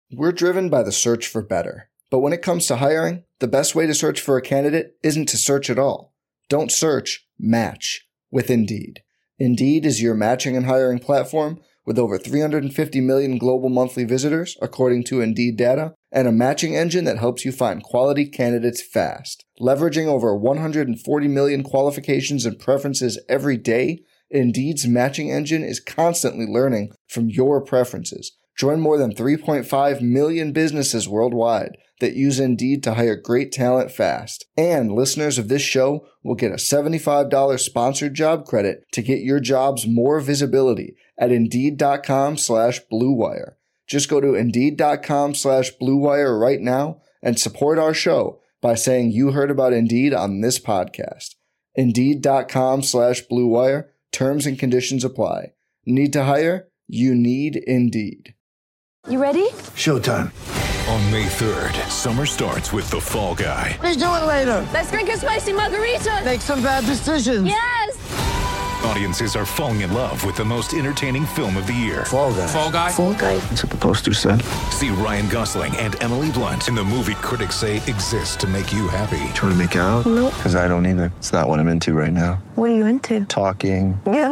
We're driven by the search for better. But when it comes to hiring, the best way to search for a candidate isn't to search at all. Don't search, match with Indeed. Indeed is your matching and hiring platform with over 350 million global monthly visitors, according to Indeed data, and a matching engine that helps you find quality candidates fast. Leveraging over 140 million qualifications and preferences every day, Indeed's matching engine is constantly learning from your preferences. Join more than 3.5 million businesses worldwide that use Indeed to hire great talent fast. And listeners of this show will get a $75 sponsored job credit to get your jobs more visibility at Indeed.com/Blue Wire. Just go to Indeed.com/Blue Wire right now and support our show by saying you heard about Indeed on this podcast. Indeed.com/Blue Wire. Terms and conditions apply. Need to hire? You need Indeed. You ready? Showtime. On May 3rd, summer starts with The Fall Guy. Let's do it later. Let's drink a spicy margarita. Make some bad decisions. Yes. Audiences are falling in love with the most entertaining film of the year. Fall Guy. Fall Guy? Fall Guy. That's what the poster said. See Ryan Gosling and Emily Blunt in the movie critics say exists to make you happy. Trying to make it out? Nope. Because I don't either. It's not what I'm into right now. What are you into? Talking. Yeah.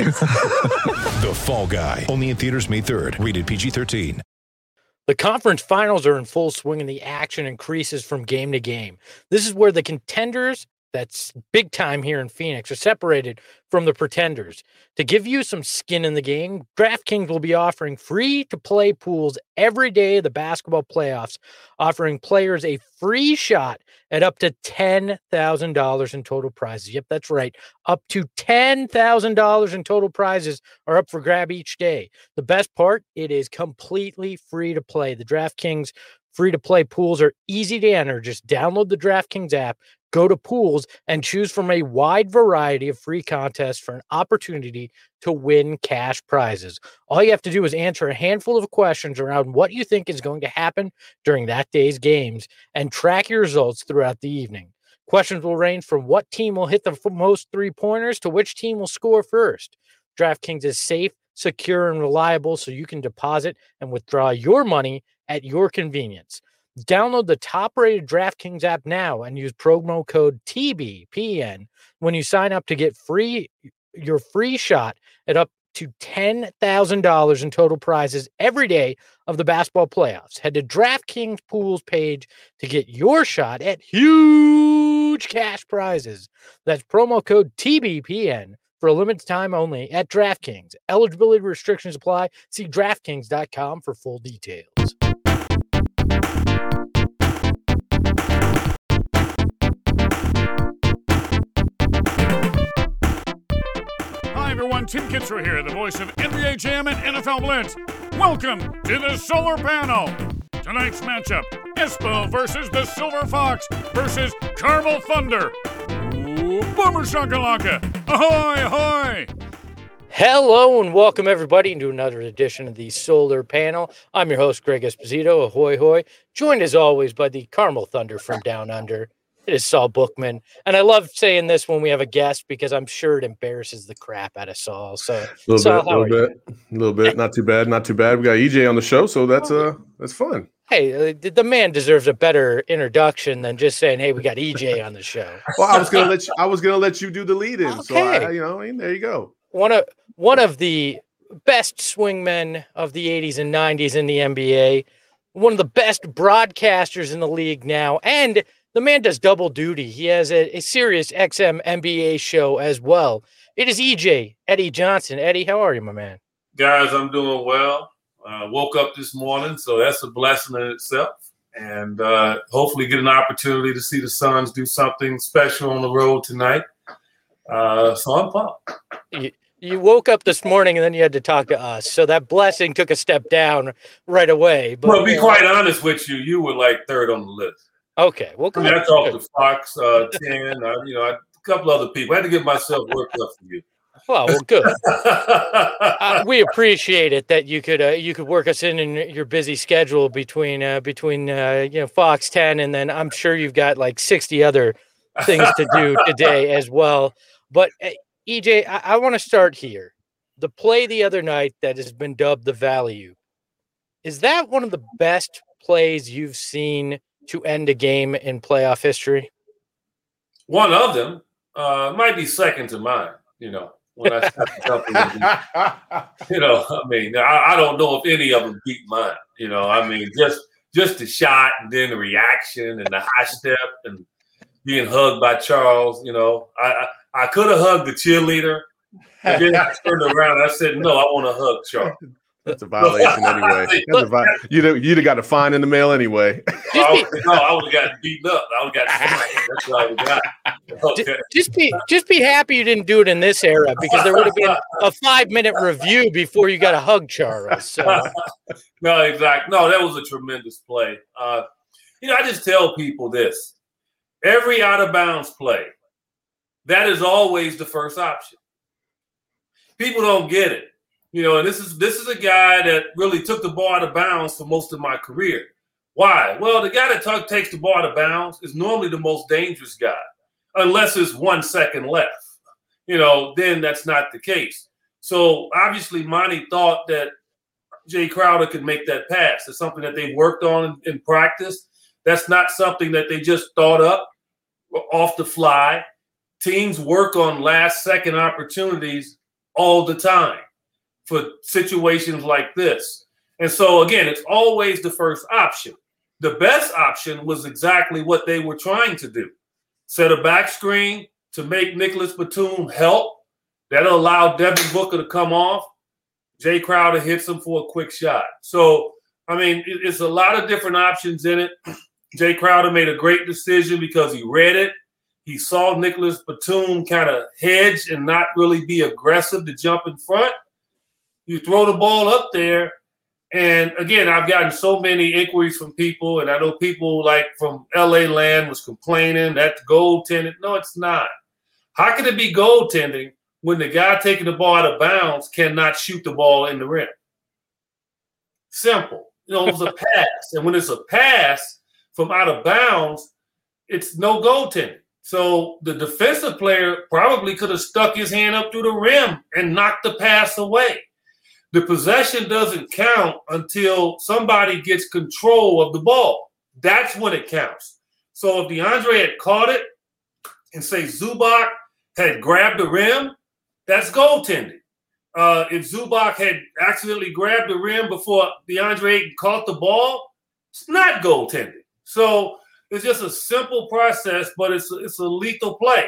The Fall Guy. Only in theaters May 3rd. Rated PG-13. The conference finals are in full swing and the action increases from game to game. This is where the contenders, that's big time here in Phoenix, are separated from the pretenders. To give you some skin in the game, DraftKings will be offering free-to-play pools every day of the basketball playoffs, offering players a free shot at up to $10,000 in total prizes. Yep, that's right. Up to $10,000 in total prizes are up for grab each day. The best part, it is completely free to play. The DraftKings free-to-play pools are easy to enter. Just download the DraftKings app, go to pools, and choose from a wide variety of free contests for an opportunity to win cash prizes. All you have to do is answer a handful of questions around what you think is going to happen during that day's games and track your results throughout the evening. Questions will range from what team will hit the most three-pointers to which team will score first. DraftKings is safe, secure, and reliable, so you can deposit and withdraw your money at your convenience. Download the top-rated DraftKings app now and use promo code TBPN when you sign up to get your free shot at up to $10,000 in total prizes every day of the basketball playoffs. Head to DraftKings Pools page to get your shot at huge cash prizes. That's promo code TBPN for a limited time only at DraftKings. Eligibility restrictions apply. See DraftKings.com for full details. Hi everyone, Tim Kitzrow here, the voice of NBA Jam and NFL Blitz. Welcome to the Solar Panel. Tonight's matchup, Espo versus the Silver Fox versus Carmel Thunder. Ooh, Boomer Shakalaka. Ahoy, ahoy. Hello and welcome everybody into another edition of the Solar Panel. I'm your host, Greg Esposito. Ahoy, hoy. Joined as always by the Carmel Thunder from Down Under. It is Saul Bookman. And I love saying this when we have a guest because I'm sure it embarrasses the crap out of Saul. So, a little bit. Not too bad. We got EJ on the show, so that's fun. Hey, the man deserves a better introduction than just saying, "Hey, we got EJ on the show." Well, I was gonna let you do the lead-in. Okay. So there you go. One of the best swingmen of the 80s and 90s in the NBA, one of the best broadcasters in the league now, and the man does double duty. He has a Sirius XM NBA show as well. It is EJ, Eddie Johnson. Eddie, how are you, my man? Guys, I'm doing well. Woke up this morning, so that's a blessing in itself. And hopefully get an opportunity to see the Suns do something special on the road tonight. So I'm pumped. You woke up this morning and then you had to talk to us. So that blessing took a step down right away. But well, to be quite honest with you, you were like third on the list. Okay. Well, I talked to Fox 10, a couple other people. I had to get myself worked up for you. Well, good. We appreciate it that you could work us in your busy schedule between Fox 10 and then I'm sure you've got like 60 other things to do today as well. But EJ, I want to start here. The play the other night that has been dubbed the value. Is that one of the best plays you've seen to end a game in playoff history? One of them might be second to mine, when I start jumping in. I don't know if any of them beat mine, just the shot and then the reaction and the high step and being hugged by Charles. I could have hugged the cheerleader, but then I turned around and I said, no, I want to hug Charles. That's a violation anyway. You'd have got a fine in the mail anyway. I would have gotten beaten up. I would have got fined. That's what I would have got. Okay. Just be happy you didn't do it in this era, because there would have been a 5-minute review before you got to hug Charles. So. No, exactly. No, that was a tremendous play. I just tell people this. Every out-of-bounds play, that is always the first option. People don't get it. And this is a guy that really took the ball out of bounds for most of my career. Why? Well, the guy that takes the ball out of bounds is normally the most dangerous guy, unless there's 1 second left. Then that's not the case. So obviously, Monty thought that Jay Crowder could make that pass. It's something that they worked on in practice. That's not something that they just thought up off the fly. Teams work on last-second opportunities all the time for situations like this. And so, again, it's always the first option. The best option was exactly what they were trying to do. Set a back screen to make Nicholas Batum help. That'll allow Devin Booker to come off. Jay Crowder hits him for a quick shot. So, it's a lot of different options in it. Jay Crowder made a great decision because he read it. He saw Nicholas Batum kind of hedge and not really be aggressive to jump in front. You throw the ball up there, and again, I've gotten so many inquiries from people, and I know people like from LA land was complaining that's goaltending. No, it's not. How can it be goaltending when the guy taking the ball out of bounds cannot shoot the ball in the rim? Simple. It was a pass, and when it's a pass from out of bounds, it's no goaltending. So the defensive player probably could have stuck his hand up through the rim and knocked the pass away. The possession doesn't count until somebody gets control of the ball. That's when it counts. So if DeAndre had caught it and say Zubac had grabbed the rim, that's goaltending. If Zubac had accidentally grabbed the rim before DeAndre caught the ball, it's not goaltending. So it's just a simple process, but it's a lethal play.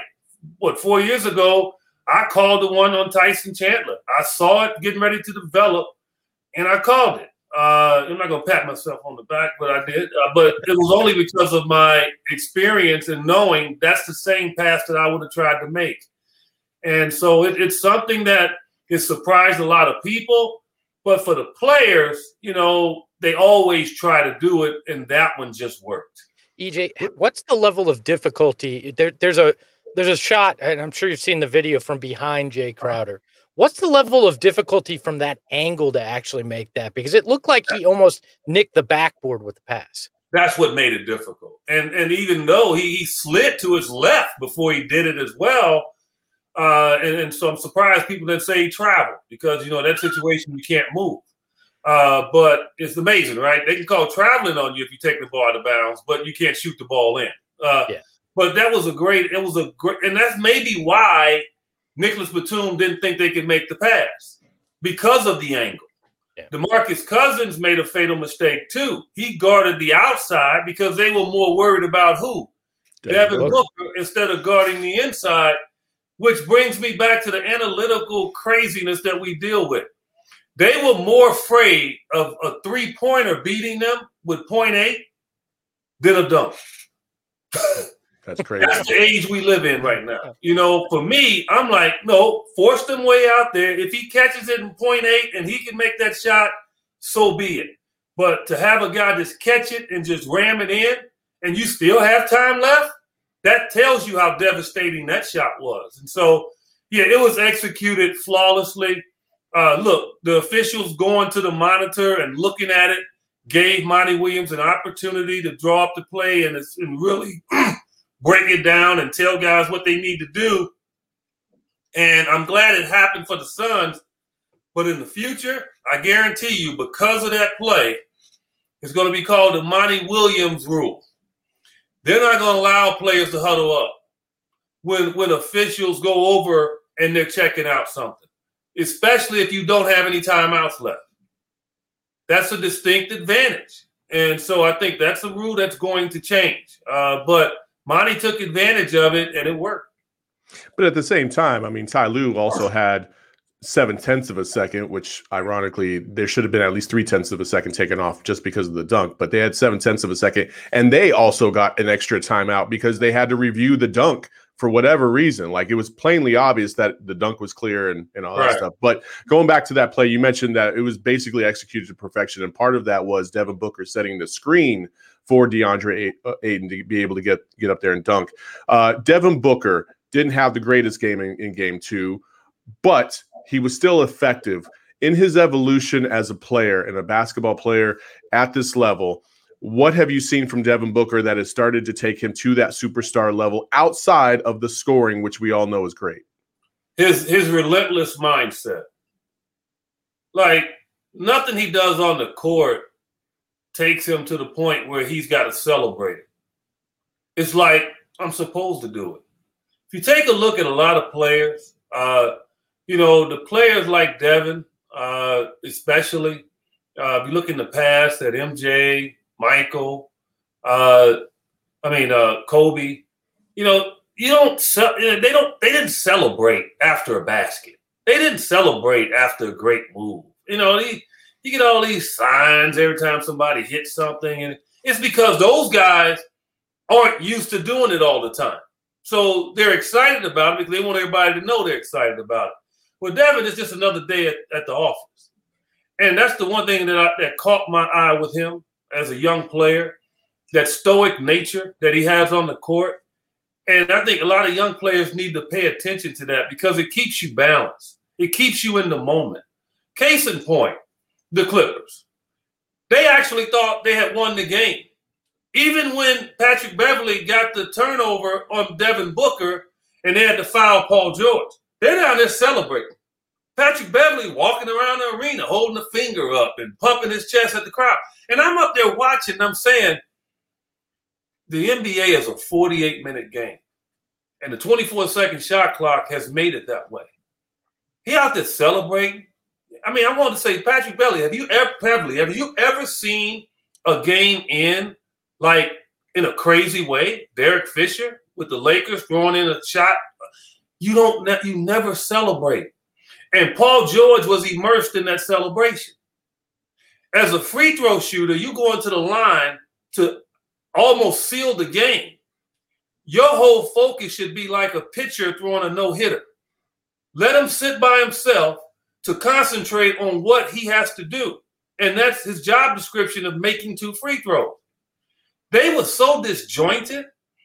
4 years ago, I called the one on Tyson Chandler. I saw it getting ready to develop, and I called it. I'm not going to pat myself on the back, but I did. But it was only because of my experience and knowing that's the same pass that I would have tried to make. And so it's something that has surprised a lot of people. But for the players, they always try to do it, and that one just worked. EJ, what's the level of difficulty? There's a shot, and I'm sure you've seen the video from behind Jay Crowder. What's the level of difficulty from that angle to actually make that? Because it looked like he almost nicked the backboard with the pass. That's what made it difficult. And even though he slid to his left before he did it as well, and so I'm surprised people didn't say he traveled because, that situation you can't move. But it's amazing, right? They can call traveling on you if you take the ball out of bounds, but you can't shoot the ball in. But that was and that's maybe why Nicholas Batum didn't think they could make the pass because of the angle. Yeah. DeMarcus Cousins made a fatal mistake too. He guarded the outside because they were more worried about who? Devin Booker instead of guarding the inside, which brings me back to the analytical craziness that we deal with. They were more afraid of a three-pointer beating them with 0.8 than a dunk. That's crazy. That's the age we live in right now. For me, I'm like, no, force them way out there. If he catches it in 0.8 and he can make that shot, so be it. But to have a guy just catch it and just ram it in and you still have time left, that tells you how devastating that shot was. And so, it was executed flawlessly. Look, the officials going to the monitor and looking at it gave Monty Williams an opportunity to draw up the play and really break it down and tell guys what they need to do. And I'm glad it happened for the Suns. But in the future, I guarantee you, because of that play, It's going to be called the Monty Williams rule. They're not going to allow players to huddle up when officials go over and they're checking out something, especially if you don't have any timeouts left. That's a distinct advantage. And so I think that's a rule that's going to change. But Monty took advantage of it, and it worked. But at the same time, I mean, Ty Lue also had 0.7 of a second, which ironically there should have been at least 0.3 of a second taken off just because of the dunk, but they had 0.7 of a second, and they also got an extra timeout because they had to review the dunk for whatever reason. Like, it was plainly obvious that the dunk was clear and all that stuff. But going back to that play, you mentioned that it was basically executed to perfection, and part of that was Devin Booker setting the screen for DeAndre Ayton to be able to get up there and dunk. Devin Booker didn't have the greatest game in game 2, but he was still effective in his evolution as a player and a basketball player at this level. What have you seen from Devin Booker that has started to take him to that superstar level outside of the scoring, which we all know is great? His relentless mindset. Like, nothing he does on the court takes him to the point where he's got to celebrate it. It's like, I'm supposed to do it. If you take a look at a lot of players, the players like Devin, especially, if you look in the past at MJ, Michael, Kobe, they didn't celebrate after a basket. They didn't celebrate after a great move. You get all these signs every time somebody hits something, and it's because those guys aren't used to doing it all the time. So they're excited about it because they want everybody to know they're excited about it. Well, Devin is just another day at the office. And that's the one thing that caught my eye with him as a young player, that stoic nature that he has on the court. And I think a lot of young players need to pay attention to that because it keeps you balanced. It keeps you in the moment. Case in point, the Clippers. They actually thought they had won the game. Even when Patrick Beverley got the turnover on Devin Booker and they had to foul Paul George, they're down there celebrating. Patrick Beverley walking around the arena, holding a finger up and pumping his chest at the crowd. And I'm up there watching, and I'm saying, the NBA is a 48-minute game. And the 24-second shot clock has made it that way. He out there celebrating. I mean, I want to say, Patrick Beverley, have you ever seen a game end like in a crazy way? Derek Fisher with the Lakers throwing in a shot. You never celebrate. And Paul George was immersed in that celebration. As a free throw shooter, you go into the line to almost seal the game. Your whole focus should be like a pitcher throwing a no-hitter. Let him sit by himself to concentrate on what he has to do. And that's his job description of making 2 free throws. They were so disjointed.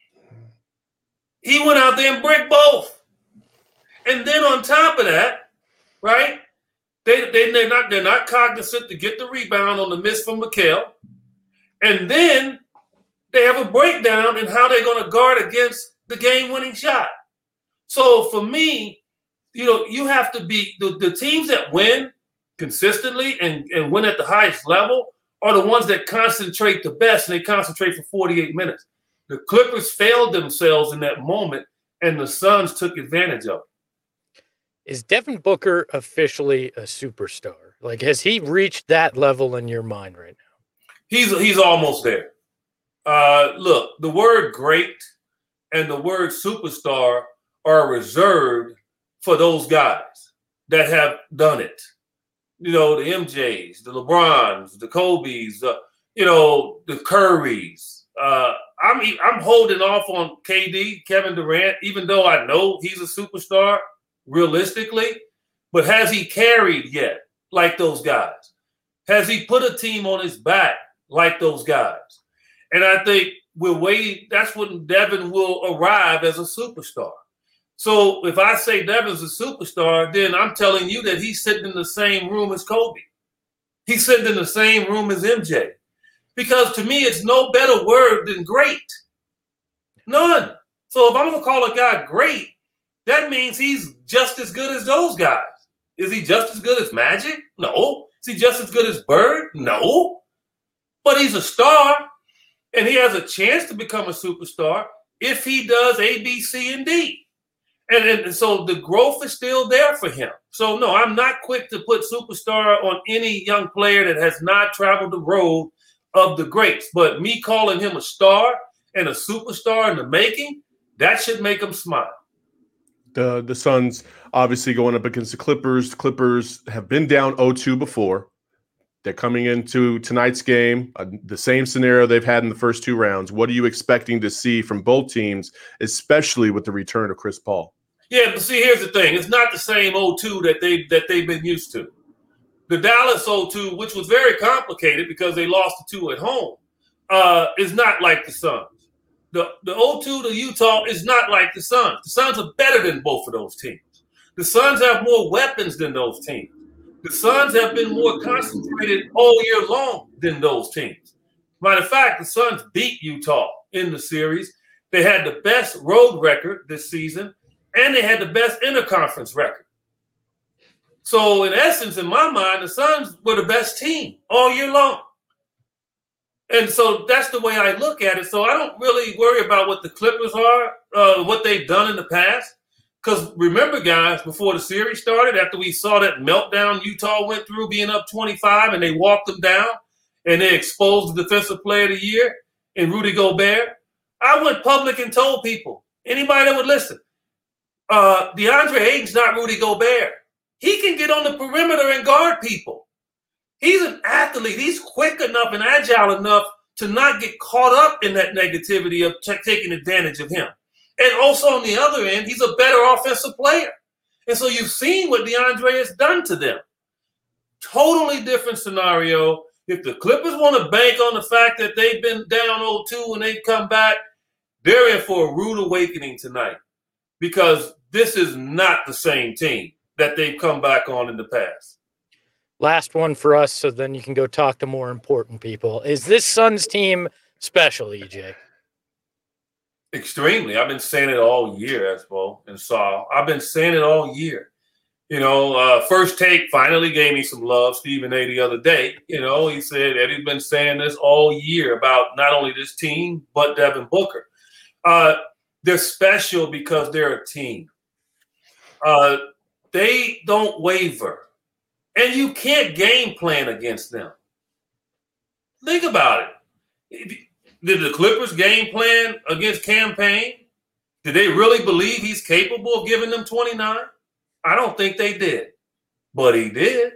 He went out there and bricked both. And then on top of that, right, they're not cognizant to get the rebound on the miss from Mikal. And then they have a breakdown in how they're going to guard against the game-winning shot. So for me, you have to be the teams that win consistently and win at the highest level are the ones that concentrate the best, and they concentrate for 48 minutes. The Clippers failed themselves in that moment, and the Suns took advantage of it. Is Devin Booker officially a superstar? Like, has he reached that level in your mind right now? He's almost there. Look, the word great and the word superstar are reserved for those guys that have done it. The MJs, the LeBrons, the Kobes, the Currys. I'm holding off on KD, Kevin Durant, even though I know he's a superstar realistically. But has he carried yet like those guys? Has he put a team on his back like those guys? And I think we're waiting. That's when Devin will arrive as a superstar. So if I say Devin's a superstar, then I'm telling you that he's sitting in the same room as Kobe. He's sitting in the same room as MJ. Because to me, it's no better word than great. None. So if I'm going to call a guy great, that means he's just as good as those guys. Is he just as good as Magic? No. Is he just as good as Bird? No. but he's a star, and he has a chance to become a superstar if he does A, B, C, and D. And so the growth is still there for him. So, no, I'm not quick to put superstar on any young player that has not traveled the road of the greats. But me calling him a star and a superstar in the making, that should make him smile. The Suns obviously going up against the Clippers. The Clippers have been down 0-2 before. They're coming into tonight's game, the same scenario they've had in the first two rounds. What are you expecting to see from both teams, especially with the return of Chris Paul? Yeah, but see, here's the thing. It's not the same 0-2 that they've been used to. The Dallas 0-2, which was very complicated because they lost the 2 at home, is not like the Suns. The 0-2 to Utah is not like the Suns. The Suns are better than both of those teams. The Suns have more weapons than those teams. The Suns have been more concentrated all year long than those teams. Matter of fact, the Suns beat Utah in the series. They had the best road record this season, and they had the best interconference record. So, in essence, in my mind, the Suns were the best team all year long. And so that's the way I look at it. So I don't really worry about what the Clippers are, what they've done in the past. Because remember, guys, before the series started, after we saw that meltdown Utah went through being up 25 and they walked them down and they exposed the defensive player of the year in Rudy Gobert, I went public and told people, anybody that would listen, DeAndre Ayton's not Rudy Gobert. He can get on the perimeter and guard people. He's an athlete. He's quick enough and agile enough to not get caught up in that negativity of taking advantage of him. And also on the other end, he's a better offensive player. And so you've seen what DeAndre has done to them. Totally different scenario. If the Clippers want to bank on the fact that they've been down 0-2 and they've come back, they're in for a rude awakening tonight because this is not the same team that they've come back on in the past. Last one for us, so then you can go talk to more important people. Is this Suns team special, EJ? Extremely. I've been saying it all year, Espo and Saul. I've been saying it all year. You know, First Take finally gave me some love, Stephen A. the other day. You know, he said Eddie's been saying this all year about not only this team, but Devin Booker. They're special because they're a team. They don't waver. And you can't game plan against them. Think about it. Did the Clippers game plan against Cam Payne? Did they really believe he's capable of giving them 29? I don't think they did. But he did.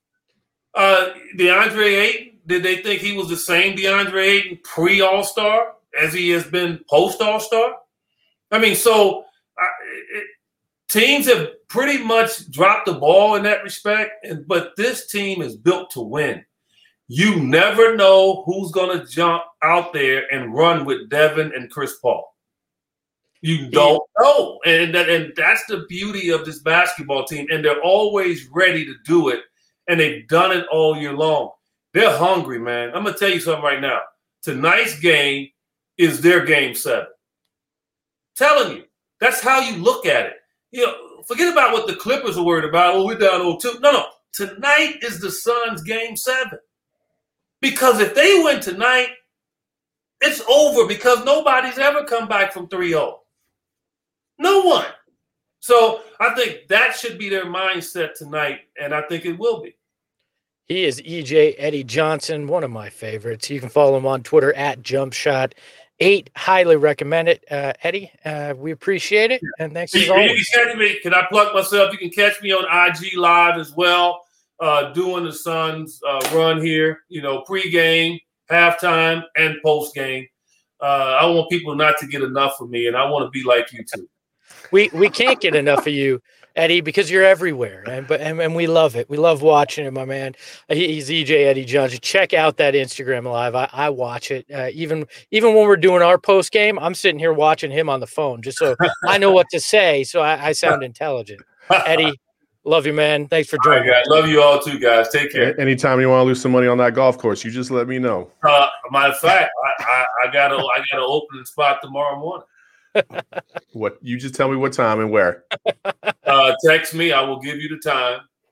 DeAndre Ayton, did they think he was the same DeAndre Ayton pre-All-Star as he has been post-All-Star? I mean, so teams have pretty much dropped the ball in that respect, but this team is built to win. You never know who's going to jump out there and run with Devin and Chris Paul. You don't know. And that's the beauty of this basketball team. And they're always ready to do it. And they've done it all year long. They're hungry, man. I'm going to tell you something right now. Tonight's game is their game 7. Telling you. That's how you look at it. You know, forget about what the Clippers are worried about. Oh, we're down 0-2. No. Tonight is the Suns' game 7. Because if they win tonight, it's over because nobody's ever come back from 3-0. No one. So I think that should be their mindset tonight, and I think it will be. He is EJ Eddie Johnson, one of my favorites. You can follow him on Twitter at JumpShot8. Highly recommend it. Eddie, we appreciate it, and thanks as always. Can I plug myself? You can catch me on IG Live as well, doing the Suns run here, you know, pregame, halftime, and postgame. I want people not to get enough of me, and I want to be like you too. We can't get enough of you, Eddie, because you're everywhere, and we love it. We love watching it, my man. He's EJ Eddie Johnson. Check out that Instagram Live. I watch it. Even when we're doing our post game, I'm sitting here watching him on the phone just so I know what to say, so I sound intelligent. Eddie, love you, man. Thanks for joining. All right, guys. Love you all too, guys. Take care. Anytime you want to lose some money on that golf course, you just let me know. Matter of fact, I got an opening spot tomorrow morning. What? You just tell me what time and where. Text me. I will give you the time.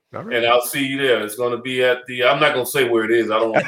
All right. And I'll see you there. It's going to be at the. I'm not going to say where it is. I don't want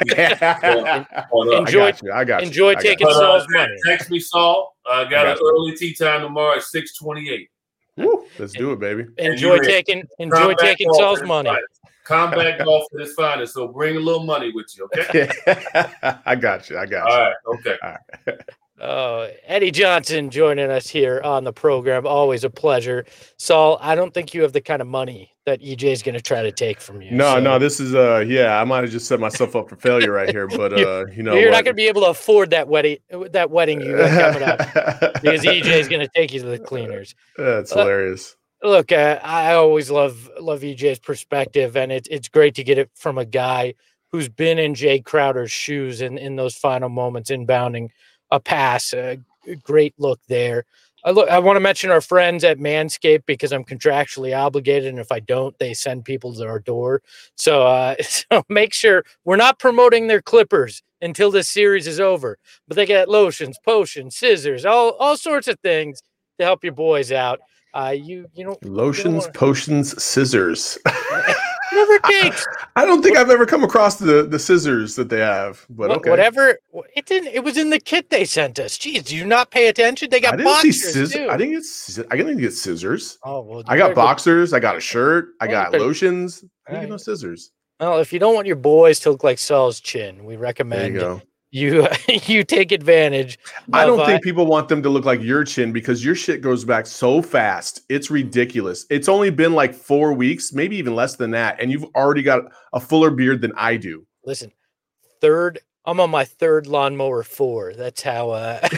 to. I got you. Enjoy taking Saul's money. Text me, Saul. I got an early tea time tomorrow at 6:28. Woo, let's do it, baby. Enjoy taking Saul's money. Combat golf at its finest. So bring a little money with you, okay? I got you. All right. Okay. All right. Eddie Johnson joining us here on the program. Always a pleasure. Saul, I don't think you have the kind of money that EJ is going to try to take from you. No, this is I might have just set myself up for failure right here, but you're not going to be able to afford that wedding you got coming up because EJ is going to take you to the cleaners. That's hilarious. Look, I always love EJ's perspective, and it's great to get it from a guy who's been in Jay Crowder's shoes in those final moments, inbounding a pass. A great look there. I want to mention our friends at Manscaped because I'm contractually obligated, and if I don't, they send people to our door. So make sure we're not promoting their clippers until this series is over, but they get lotions, potions, scissors, all sorts of things to help your boys out. Lotions, potions, scissors. Whatever it takes. I don't think I've ever come across the scissors that they have, but okay. Whatever it didn't. It was in the kit they sent us. Jeez, do you not pay attention? They got boxers too. I didn't get scissors. Oh well, I got boxers. I got a shirt. I got lotions. I didn't get no scissors. Well, if you don't want your boys to look like Saul's chin, we recommend you take advantage. I don't think people want them to look like your chin because your shit goes back so fast. It's ridiculous. It's only been like 4 weeks, maybe even less than that, and you've already got a fuller beard than I do. Listen, I'm on my third lawnmower 4. That's how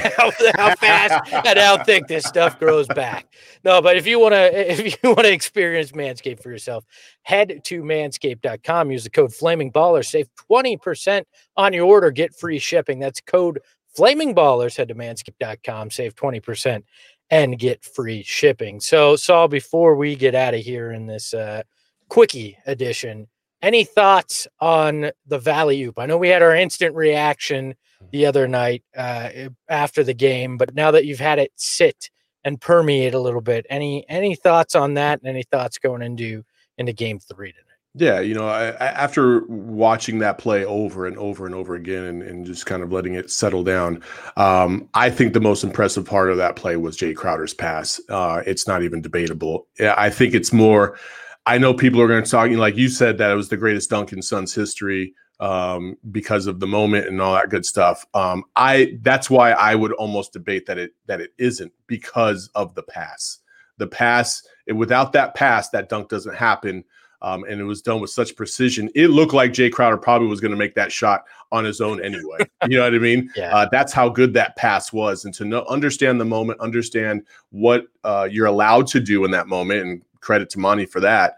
fast and how thick this stuff grows back. No, but if you want to experience Manscaped for yourself, head to manscaped.com. Use the code FlamingBallers. Save 20% on your order. Get free shipping. That's code FlamingBallers. Head to manscaped.com. Save 20% and get free shipping. So, Saul, before we get out of here in this quickie edition, any thoughts on the Valley Oop? I know we had our instant reaction the other night after the game, but now that you've had it sit and permeate a little bit, any thoughts on that, and any thoughts going into Game 3 tonight? Yeah, after watching that play over and over and over again and just kind of letting it settle down, I think the most impressive part of that play was Jay Crowder's pass. It's not even debatable. I think it's more. I know people are going to talk, like you said, that it was the greatest dunk in Suns history because of the moment and all that good stuff. That's why I would almost debate that it isn't because of the pass. The pass, without that pass, that dunk doesn't happen. And it was done with such precision. It looked like Jay Crowder probably was going to make that shot on his own anyway. You know what I mean? Yeah. That's how good that pass was. And to understand the moment, understand what you're allowed to do in that moment, and credit to Monty for that.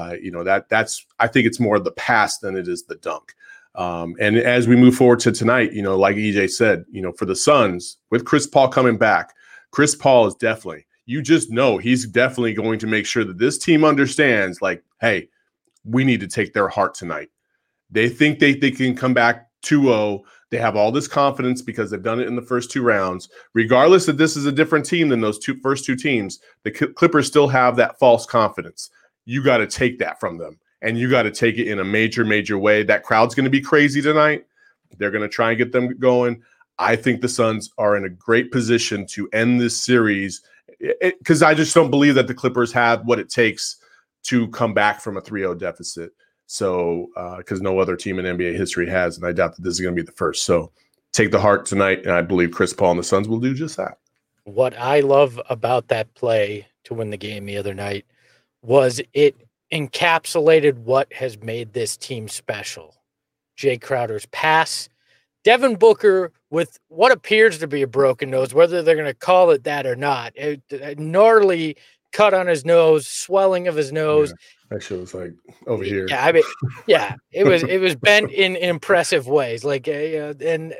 That's I think it's more the pass than it is the dunk. And as we move forward to tonight, like EJ said, for the Suns with Chris Paul coming back, Chris Paul is definitely, he's definitely going to make sure that this team understands, like, hey, we need to take their heart tonight. They think they can come back 2-0. They have all this confidence because they've done it in the first 2 rounds. Regardless that this is a different team than those first two teams, the Clippers still have that false confidence. You got to take that from them, and you got to take it in a major, major way. That crowd's going to be crazy tonight. They're going to try and get them going. I think the Suns are in a great position to end this series because I just don't believe that the Clippers have what it takes to come back from a 3-0 deficit. So, because no other team in NBA history has, and I doubt that this is going to be the first. So, take the heart tonight, and I believe Chris Paul and the Suns will do just that. What I love about that play to win the game the other night was it encapsulated what has made this team special. Jay Crowder's pass, Devin Booker with what appears to be a broken nose, whether they're going to call it that or not. A gnarly cut on his nose, swelling of his nose. Yeah. That shit was like over here. Yeah, I mean, it was bent in impressive ways. Like, and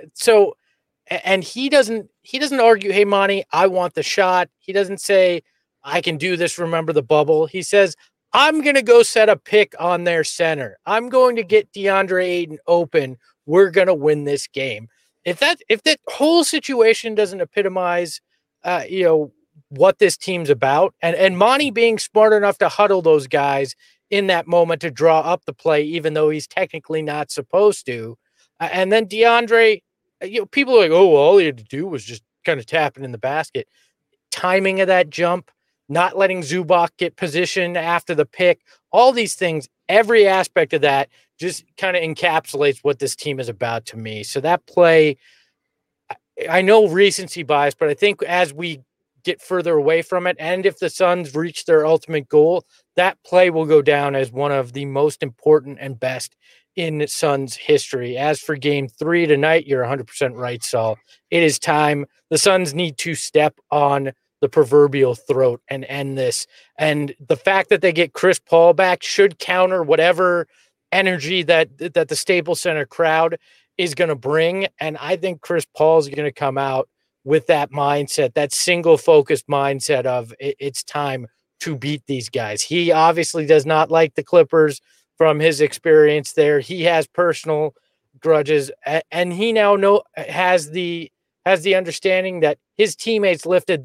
he doesn't argue, hey, Monty, I want the shot. He doesn't say, I can do this. Remember the bubble. He says, I'm going to go set a pick on their center. I'm going to get DeAndre Ayton open. We're going to win this game. If that whole situation doesn't epitomize, what this team's about, and Monty being smart enough to huddle those guys in that moment to draw up the play, even though he's technically not supposed to. And then DeAndre, people are like, oh, well, all he had to do was just kind of tap it in the basket. Timing of that jump, not letting Zubac get positioned after the pick, all these things, every aspect of that just kind of encapsulates what this team is about to me. So that play, I know recency bias, but I think as we get further away from it, and if the Suns reach their ultimate goal, that play will go down as one of the most important and best in Suns history. As for game 3 tonight, you're 100% right, Saul. It is time. The Suns need to step on the proverbial throat and end this. And the fact that they get Chris Paul back should counter whatever energy that the Staples Center crowd is going to bring. And I think Chris Paul is going to come out with that mindset, that single focused mindset of it's time to beat these guys. He obviously does not like the Clippers from his experience there. He has personal grudges, and he now has the understanding that his teammates lifted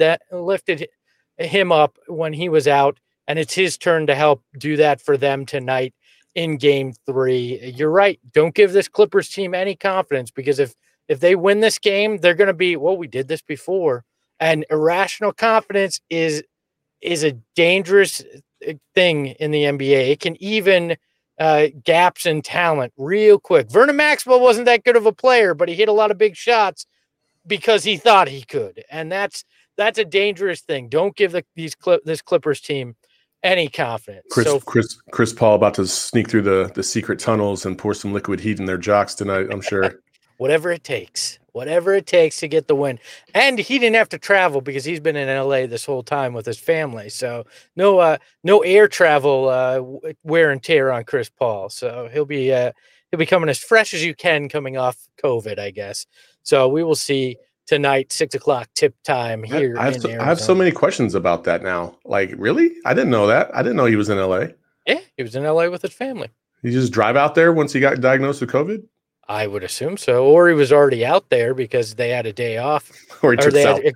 him up when he was out, and it's his turn to help do that for them tonight in game 3. You're right. Don't give this Clippers team any confidence, because if they win this game, they're going to be, well, we did this before. And irrational confidence is a dangerous thing in the NBA. It can even gaps in talent real quick. Vernon Maxwell wasn't that good of a player, but he hit a lot of big shots because he thought he could. And that's a dangerous thing. Don't give this Clippers team any confidence. Chris Paul about to sneak through the secret tunnels and pour some liquid heat in their jocks tonight, I'm sure. Whatever it takes to get the win. And he didn't have to travel because he's been in LA this whole time with his family. So no air travel wear and tear on Chris Paul. So he'll be coming as fresh as you can coming off COVID, I guess. So we will see tonight, 6:00 tip time here. I have so many questions about that now. Like, really? I didn't know that. I didn't know he was in LA. Yeah, he was in LA with his family. He just drive out there once he got diagnosed with COVID? I would assume so. Or he was already out there because they had a day off. Or he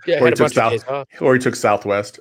took Southwest.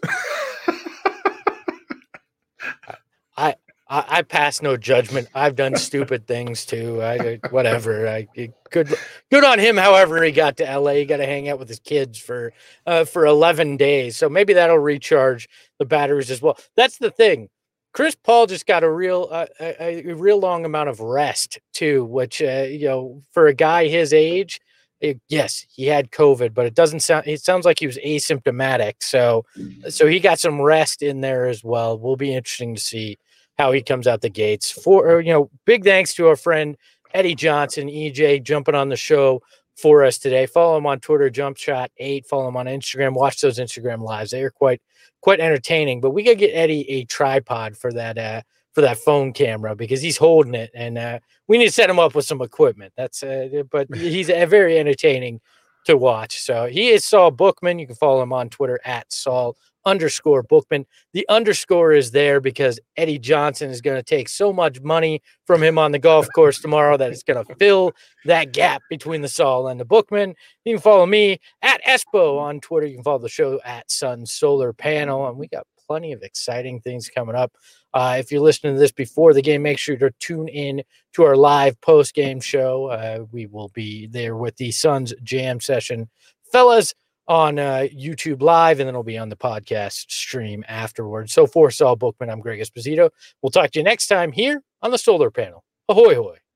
I pass no judgment. I've done stupid things too. Whatever. Good on him. However, he got to LA. He got to hang out with his kids for 11 days. So maybe that'll recharge the batteries as well. That's the thing. Chris Paul just got a real long amount of rest too, which for a guy his age, yes, he had COVID, but it sounds like he was asymptomatic. So he got some rest in there as well. Will be interesting to see how he comes out the gates. Big thanks to our friend Eddie Johnson, EJ, jumping on the show for us today. Follow him on Twitter, JumpShot8. Follow him on Instagram. Watch those Instagram lives. They are quite entertaining. But we gotta get Eddie a tripod for that phone camera because he's holding it, and we need to set him up with some equipment. But he's very entertaining to watch. So he is Saul Bookman. You can follow him on Twitter at Saul_Bookman. The underscore is there because Eddie Johnson is going to take so much money from him on the golf course tomorrow that it's going to fill that gap between the Saul and the Bookman. You can follow me at Espo on Twitter. You can follow the show at Sun Solar Panel. And we got plenty of exciting things coming up. If you're listening to this before the game, make sure to tune in to our live post-game show. We will be there with the Suns Jam Session fellas on YouTube Live, and then it'll be on the podcast stream afterwards. So for Saul Bookman, I'm Greg Esposito. We'll talk to you next time here on the Solar Panel. Ahoy, hoy.